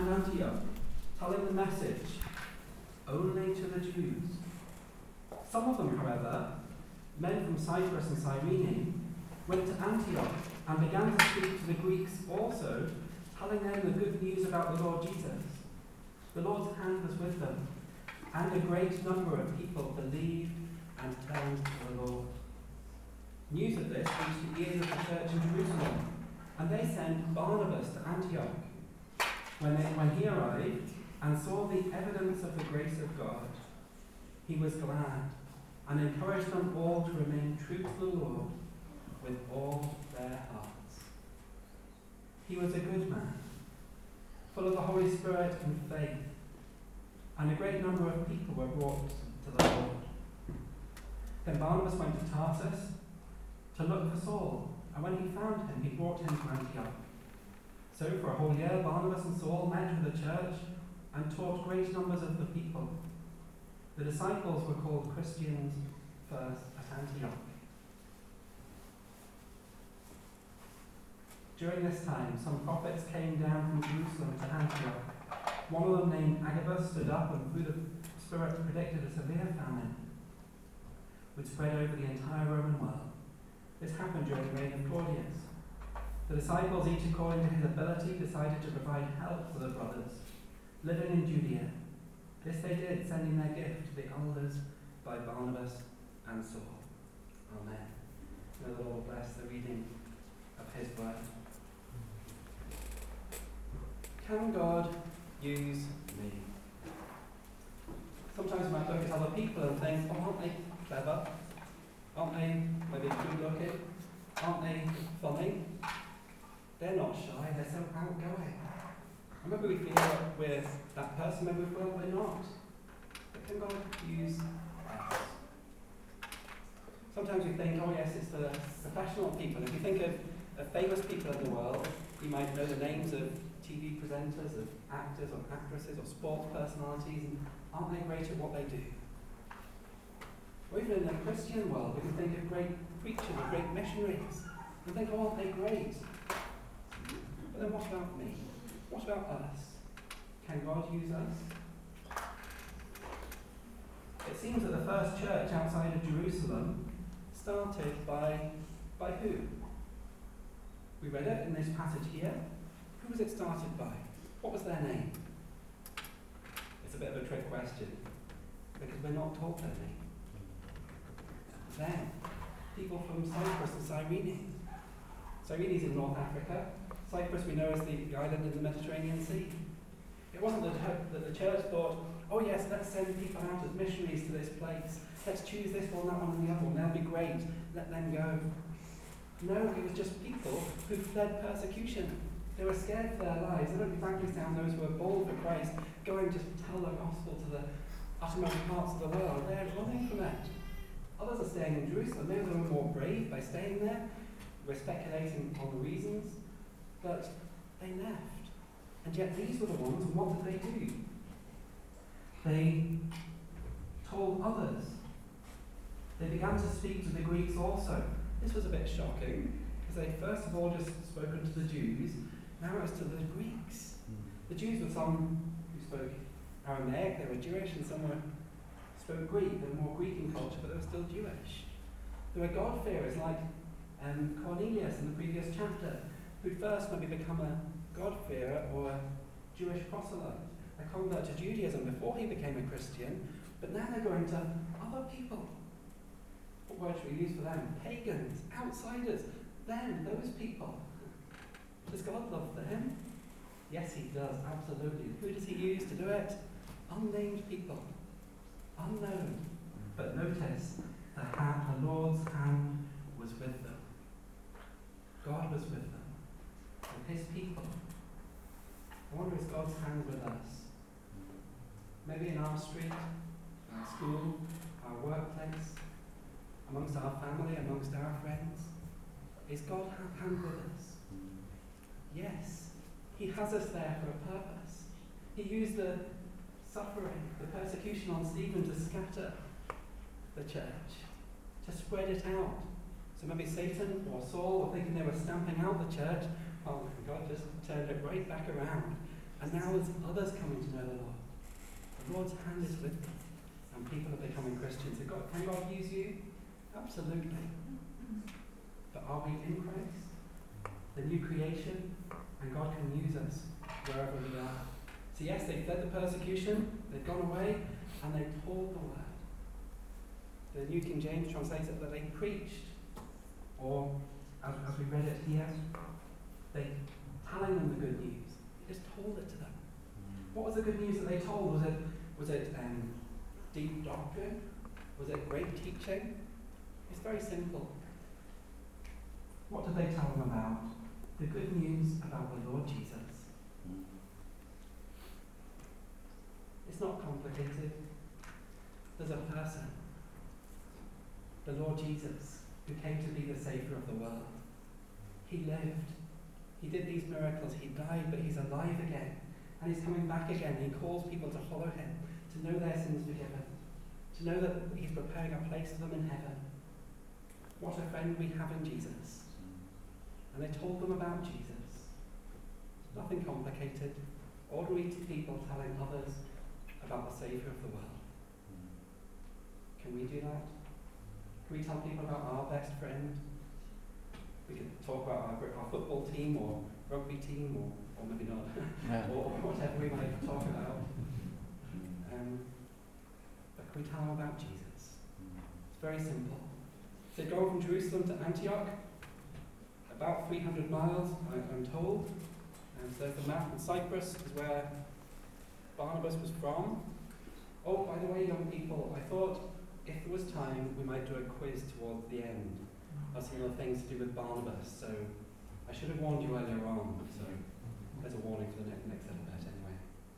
and Antioch, telling the message only to the Jews. Some of them, however, men from Cyprus and Cyrene, went to Antioch and began to speak to the Greeks also, telling them the good news about the Lord Jesus. The Lord's hand was with them, and a great number of people believed and turned to the Lord. News of this reached the ears of the church in Jerusalem, and they sent Barnabas to Antioch. When he arrived and saw the evidence of the grace of God, he was glad and encouraged them all to remain true to the Lord with all their hearts. He was a good man, full of the Holy Spirit and faith, and a great number of people were brought to the Lord. Then Barnabas went to Tarsus to look for Saul, and when he found him, he brought him to Antioch. So for a whole year, Barnabas and Saul met with the church and taught great numbers of the people. The disciples were called Christians first at Antioch. During this time, some prophets came down from Jerusalem to Antioch. One of them, named Agabus, stood up and through the Spirit predicted a severe famine would spread over the entire Roman world. This happened during the reign of Claudius. The disciples, each according to his ability, decided to provide help for the brothers living in Judea. This they did, sending their gift to the elders by Barnabas and Saul. Amen. May the Lord bless the reading of his word. Can God use me? Sometimes we might look at other people and think, oh, aren't they clever? Aren't they maybe good looking? Aren't they funny? They're not shy, they're so outgoing. And maybe we feel like we're that person, maybe we feel we're not. But can God use us? Sometimes we think, oh yes, it's the professional people. If you think of famous people in the world, you might know the names of TV presenters, of actors or actresses or sports personalities, and aren't they great at what they do? Or even in the Christian world, we can think of great preachers or great missionaries and think, oh, aren't they great? But then what about me? What about us? Can God use us? It seems that the first church outside of Jerusalem started by who? We read it in this passage here. Who was it started by? What was their name? It's a bit of a trick question, because we're not told their name. Them. People from Cyprus and Cyrene. Cyrene is in North Africa. Cyprus we know as the island in the Mediterranean Sea. It wasn't that the church thought, oh yes, let's send people out as missionaries to this place. Let's choose this one, that one and the other one. They'll be great. Let them go. No, it was just people who fled persecution. They were scared for their lives. They don't exactly sound those who were bold for Christ, going to tell the gospel to the uttermost parts of the world. They're running from it. Others are staying in Jerusalem. Maybe they were more brave by staying there. We're speculating on the reasons. But they left. And yet these were the ones, and what did they do? They told others. They began to speak to the Greeks also. This was a bit shocking, because they first of all just spoken to the Jews, now it was to the Greeks. The Jews were some who spoke Aramaic, they were Jewish, and some spoke Greek. They were more Greek in culture, but they were still Jewish. There were God-fearers like Cornelius in the previous chapter, who'd first maybe become a God-fearer or a Jewish proselyte, a convert to Judaism before he became a Christian, but now they're going to other people. What word should we use for them? Pagans, outsiders, them, those people. Does God love them? Yes, he does, absolutely. Who does he use to do it? Unnamed people. Unknown. But notice, the Lord's hand was with them. God was with them. And his people. I wonder, is God's hand with us? Maybe in our street, our school, our workplace, amongst our family, amongst our friends. Is God hand with us? Yes. He has us there for a purpose. He used the suffering, the persecution on Stephen to scatter the church, to spread it out. So maybe Satan or Saul were thinking they were stamping out the church. Oh, God just turned it right back around And now there's others coming to know the Lord. The Lord's hand is with them, and people are becoming Christians. So can God use you? Absolutely. But are we in Christ, the new creation? And God can use us wherever we are. So yes, they fled the persecution, they've gone away, and they told the word. The New King James translates it that they preached, or as we read it here, they telling them the good news. They just told it to them. What was the good news that they told? Was it deep doctrine? Was it great teaching? It's very simple. What did they tell them about? The good news about the Lord Jesus. It's not complicated. There's a person, the Lord Jesus, who came to be the Saviour of the world. He lived. He did these miracles. He died, but he's alive again. And he's coming back again. He calls people to follow him, to know their sins forgiven, to know that he's preparing a place for them in heaven. What a friend we have in Jesus. And they told them about Jesus. Nothing complicated. Ordinary people telling others about the Saviour of the world. Can we do that? Can we tell people about our best friend? We could talk about our football team or rugby team or maybe not, or whatever we might talk about. But can we tell them about Jesus? It's very simple. So go from Jerusalem to Antioch, about 300 miles, I'm told. And so there's the map, and Cyprus is where Barnabas was from. Oh, by the way, young people, I thought if there was time, we might do a quiz towards the end of some of the things to do with Barnabas. So I should have warned you earlier on. So there's a warning for the next little bit anyway.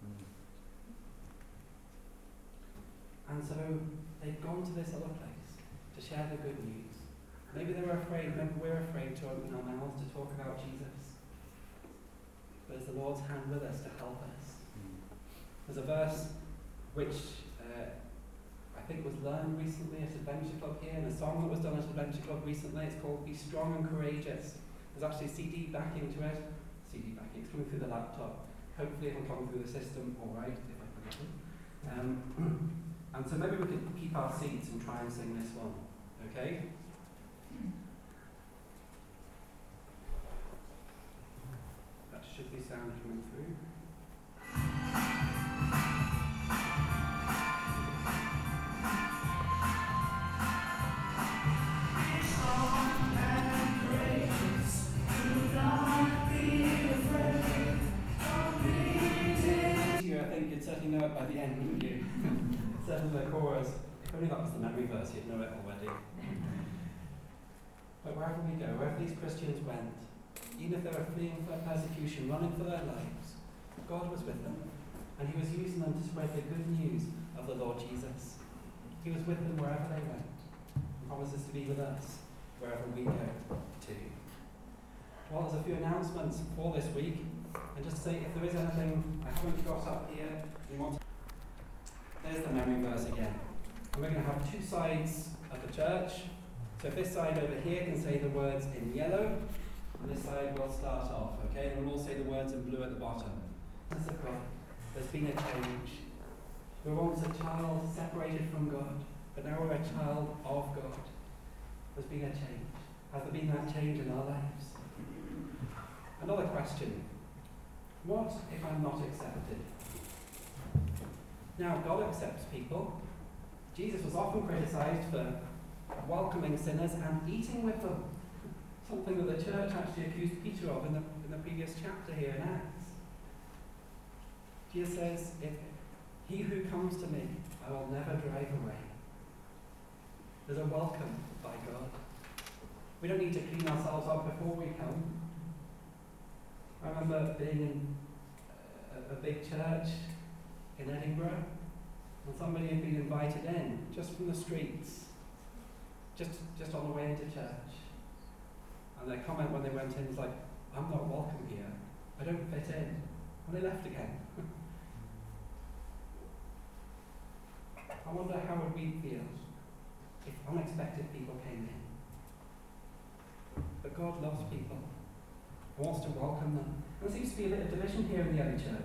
And so they'd gone to this other place to share the good news. Maybe they were afraid, maybe we're afraid to open our mouths to talk about Jesus. But it's the Lord's hand with us to help us. There's a verse which I think was learned recently at Adventure Club here, and a song that was done at Adventure Club recently. It's called Be Strong and Courageous. There's actually a CD backing to it. CD backing, it's coming through the laptop. Hopefully it'll come through the system all right, if I can get it. And so maybe we could keep our seats and try and sing this one. Okay? That should be sound coming through. Certainly know it by the end, wouldn't you? Certainly the chorus. If only that was the memory verse, you'd know it already. But wherever we go, wherever these Christians went, even if they were fleeing for persecution, running for their lives, God was with them. And he was using them to spread the good news of the Lord Jesus. He was with them wherever they went. He promises to be with us wherever we go too. Well, there's a few announcements for this week. And just to say, if there is anything I haven't got up here, you want to... There's the memory verse again. And we're going to have two sides of the church. So this side over here can say the words in yellow, and this side will start off, okay? And we'll all say the words in blue at the bottom. That's of God. There's been a change. We were once a child separated from God, but now we're a child of God. There's been a change. Has there been that change in our lives? Another question. What if I'm not accepted? Now, God accepts people. Jesus was often criticized for welcoming sinners and eating with them. Something that the church actually accused Peter of in the previous chapter here in Acts. Jesus says, if he who comes to me, I will never drive away. There's a welcome by God. We don't need to clean ourselves up before we come. I remember being in a big church in Edinburgh, and somebody had been invited in just from the streets, just on the way into church. And their comment when they went in was like, I'm not welcome here. I don't fit in. And they left again. I wonder how would we feel if unexpected people came in. But God loves people. Wants to welcome them. And there seems to be a bit of division here in the early church.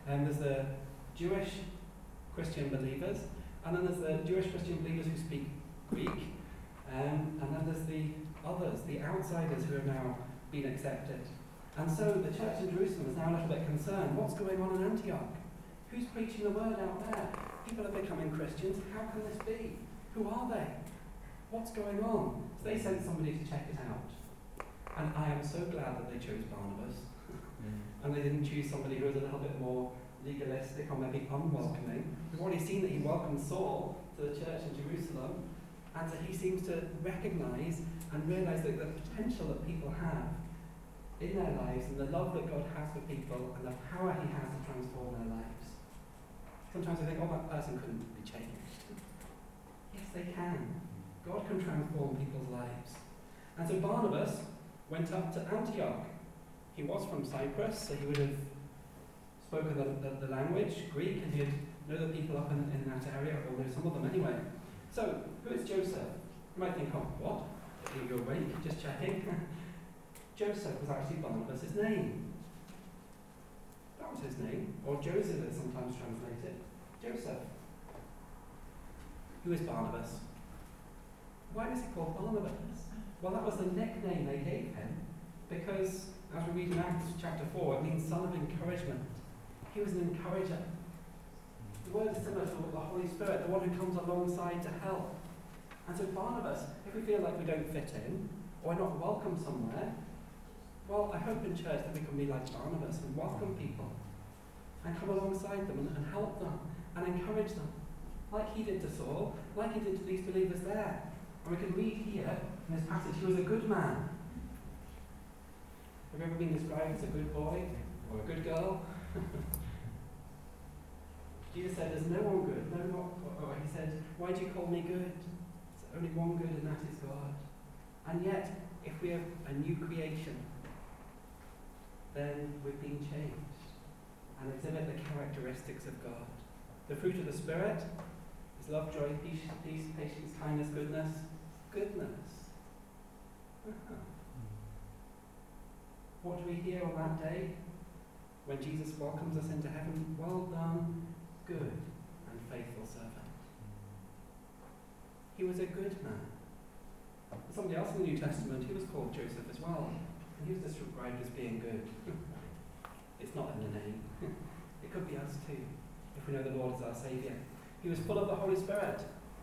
And there's the Jewish Christian believers, and then there's the Jewish Christian believers who speak Greek, and then there's the others, the outsiders who have now been accepted. And so the church in Jerusalem is now a little bit concerned. What's going on in Antioch? Who's preaching the word out there? People are becoming Christians. How can this be? Who are they? What's going on? So they sent somebody to check it out. And I am so glad that they chose Barnabas. And they didn't choose somebody who was a little bit more legalistic or maybe unwelcoming. We've already seen that he welcomed Saul to the church in Jerusalem, and so he seems to recognise and realise that the potential that people have in their lives and the love that God has for people and the power he has to transform their lives. Sometimes I think, oh, that person couldn't be changed. Yes, they can. God can transform people's lives. And so Barnabas went up to Antioch. He was from Cyprus, so he would have spoken the language, Greek, and he'd know the people up in that area, or know some of them anyway. So, who is Joseph? You might think, oh, what? You're awake, just checking. Joseph was actually Barnabas' name. That was his name, or Joseph is sometimes translated. Joseph. Who is Barnabas? Why was he called Barnabas? Well, that was the nickname they gave him, because as we read in Acts chapter 4, it means son of encouragement. He was an encourager. The word is similar to the Holy Spirit, the one who comes alongside to help. And so Barnabas, if we feel like we don't fit in, or are not welcome somewhere, well, I hope in church that we can be like Barnabas and welcome people, and come alongside them and help them, and encourage them, like he did to Saul, like he did to these believers there. And we can read here in this passage, he was a good man. Have you ever been described as a good boy or a good girl? Jesus said, there's no one good. Or he said, why do you call me good? There's only one good, and that is God. And yet, if we have a new creation, then we've been changed and exhibit the characteristics of God. The fruit of the Spirit is love, joy, peace, patience, kindness, goodness. Goodness. What do we hear on that day when Jesus welcomes us into heaven? Well done, good and faithful servant. He was a good man. Somebody else in the New Testament, he was called Joseph as well, and he was described as being good. It's not in the name. It could be us too, if we know the Lord is our Saviour. He was full of the Holy Spirit.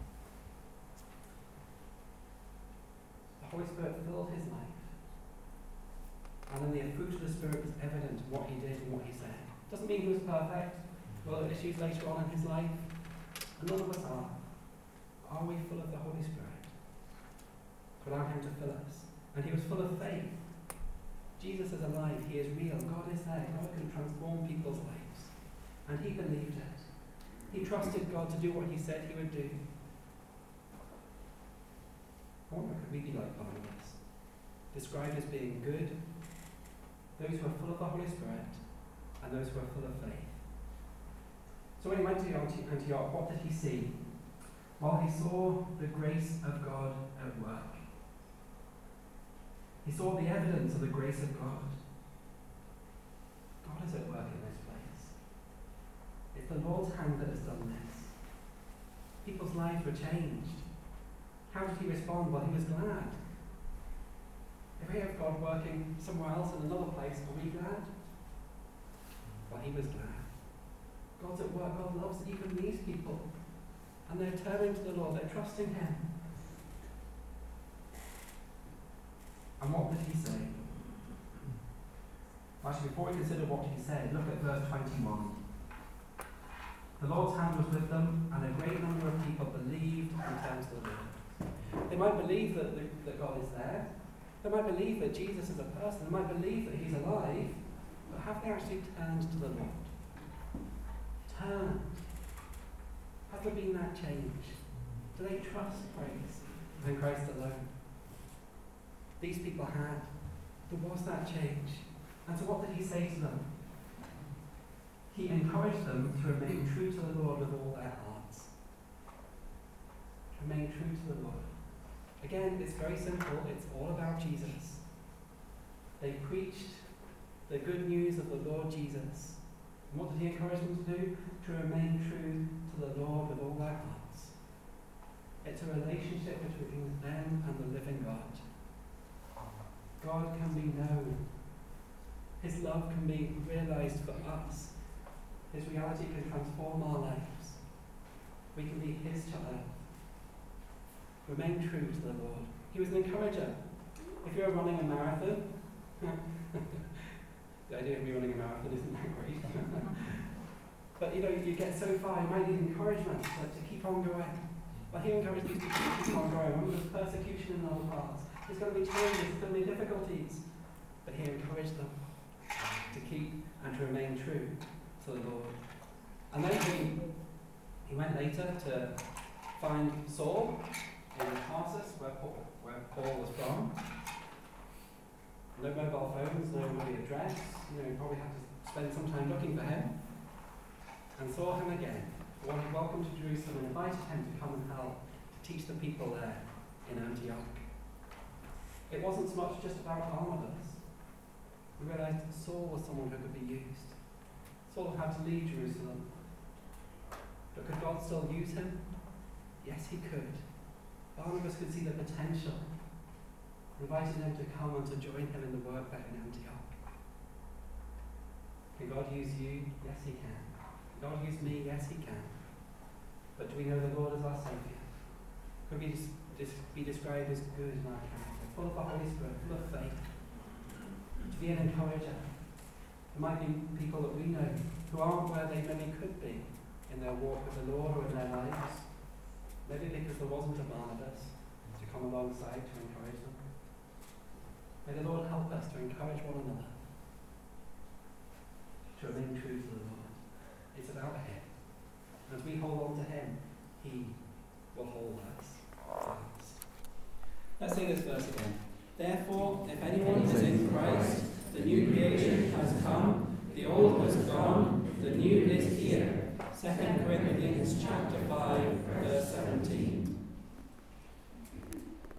The Holy Spirit filled his life. And then the fruit of the Spirit was evident in what he did and what he said. Doesn't mean he was perfect. Well, there are issues later on in his life. And none of us are. Are we full of the Holy Spirit? To allow him to fill us. And he was full of faith. Jesus is alive. He is real. God is there. God can transform people's lives. And he believed it. He trusted God to do what he said he would do. I wonder, could we be like Barnabas? Described as being good, those who are full of the Holy Spirit, and those who are full of faith. So when he went to Antioch, what did he see? Well, he saw the grace of God at work. He saw the evidence of the grace of God. God is at work in this place. It's the Lord's hand that has done this. People's lives were changed. How did he respond? Well, he was glad. If we have God working somewhere else in another place, are we glad? Well, he was glad. God's at work. God loves even these people. And they're turning to the Lord. They're trusting him. And what did he say? Actually, before we consider what he said, look at verse 21. The Lord's hand was with them, and a great number of people believed and turned to the Lord. They might believe that God is there. They might believe that Jesus is a person. They might believe that he's alive. But have they actually turned to the Lord? Turned. Has there been that change? Do they trust Christ and Christ alone? These people had. There was that change. And so what did he say to them? He encouraged them to remain true to the Lord with all their hearts. Remain true to the Lord. Again, it's very simple. It's all about Jesus. They preached the good news of the Lord Jesus. And what did he encourage them to do? To remain true to the Lord with all their hearts. It's a relationship between them and the living God. God can be known. His love can be realized for us. His reality can transform our lives. We can be his child. Remain true to the Lord. He was an encourager. If you're running a marathon, the idea of me running a marathon isn't that great. But you get so far, you might need encouragement to keep on going. But he encouraged you to keep on going. Remember, there's persecution in other paths. There's going to be challenges, there's going to be difficulties. But he encouraged them to keep and to remain true to the Lord. And then he went later to find Saul in Tarsus, where Paul was from. No mobile phones, no really address. He probably had to spend some time looking for him. And saw him again. When he welcomed to Jerusalem and invited him to come and help to teach the people there in Antioch. It wasn't so much just about Barnabas. We realized that Saul was someone who could be used. Saul had to leave Jerusalem. But could God still use him? Yes, he could. Barnabas could see the potential. Invited him to come and to join him in the work there in Antioch. Can God use you? Yes, he can. Can God use me? Yes, he can. But do we know the Lord as our Saviour? Could we be described as good in our character, full of the Holy Spirit, full of faith, to be an encourager? There might be people that we know who aren't where they maybe could be in their walk with the Lord or in their lives. Maybe because there wasn't a Barnabas to come alongside to encourage them. May the Lord help us to encourage one another, to remain true to the Lord. It's about him. As we hold on to him, he will hold us. Let's say this verse again. Therefore, if anyone is in Christ, the new creation has come, the old has gone, the new is here. 2 Corinthians chapter 5, verse 17.